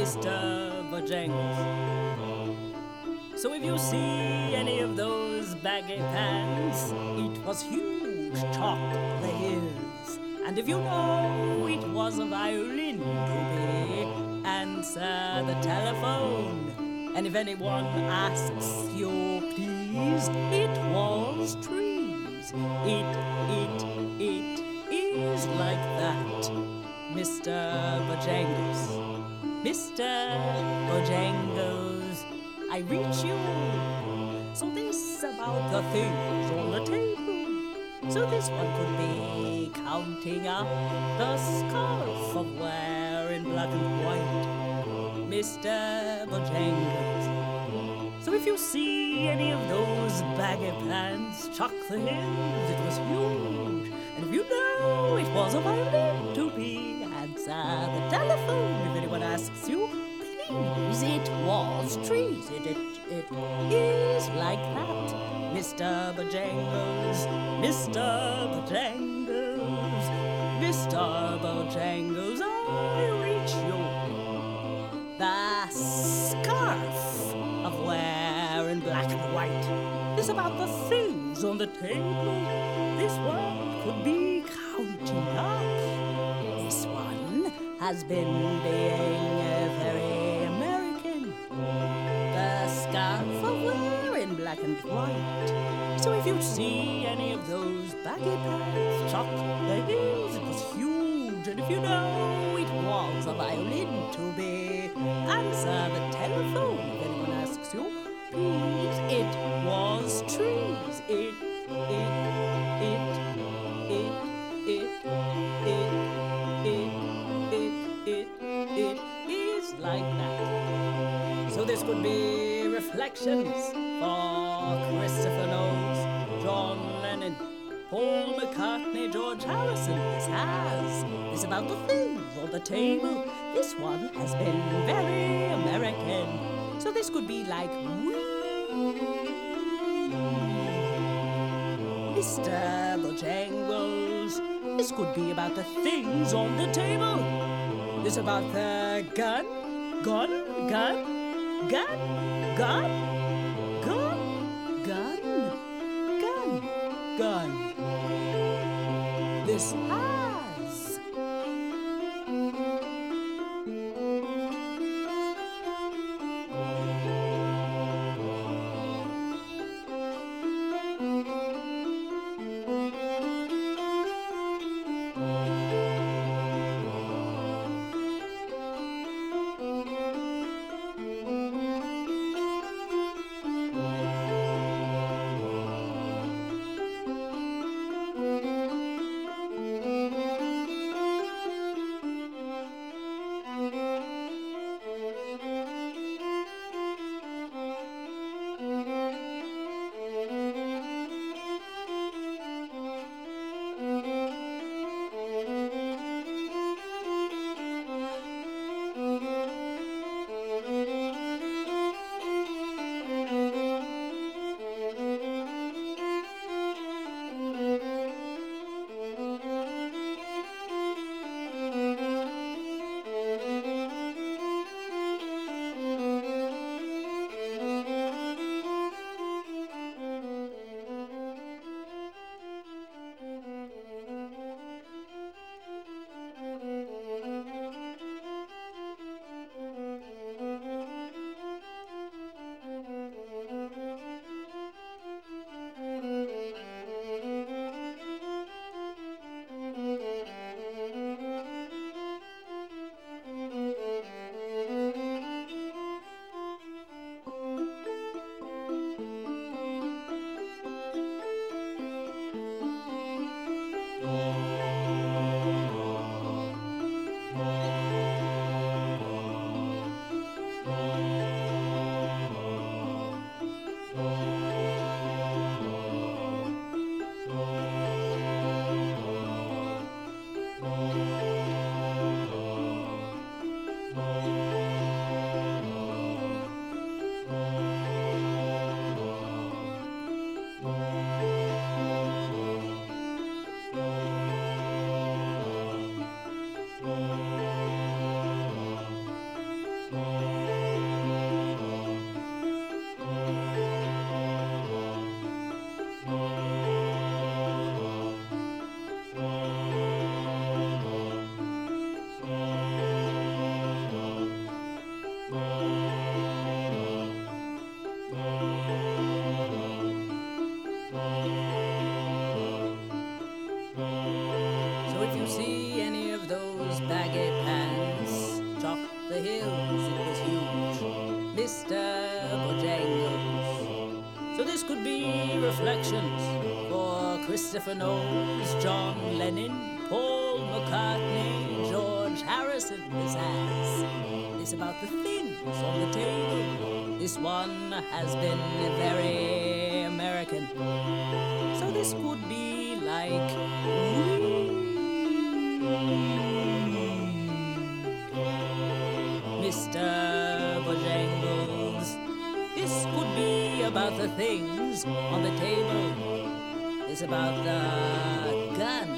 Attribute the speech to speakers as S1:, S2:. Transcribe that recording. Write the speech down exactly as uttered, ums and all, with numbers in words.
S1: Mister Bojangles. So if you see any of those baggy pants, it was huge chalk they is. And if you know it was a violin to be, answer the telephone. And if anyone asks you, please, it was trees. It, it, it is like that, Mister Bojangles. Mister Bojangles, I reach you. So this about the things on the table. So this one could be counting up the scarf of wearing black and white, Mister Bojangles. So if you see any of those baggy pants, chuck the hills, it was huge. And if you know it was a violin to be, answer the telephone if anyone asks you. Please, it was trees. It, it, it is like that, Mister Bojangles, Mister Bojangles, Mister Bojangles, I reach you. The scarf of wearing black and white is about the things on the table. This one could be counting up. This one has been being uh, very American. The scarf of wearing black and white. So if you see any of those baggy pants, chuck the hills, it was huge. And if you know it was a violin to be, answer the telephone if anyone asks you. Please, it was trees. It, it, it, it, it, it, it, it, it, it is like that. So this could be reflections for Christopher Knowles, John Lennon, Paul McCartney, George Harrison. This has. This about the things on the table. This one has been very American. So this could be like Mister Bojangles. This could be about the things on the table. This about the gun, gun, gun, gun, gun, gun, gun, gun, gun. This has. selections for Christopher Knowles, John Lennon, Paul McCartney, George Harrison. This has. This about the things on the table. This one has been very American. So this could be like Mister Bojangles. This could be about the things on the table. It's about the gun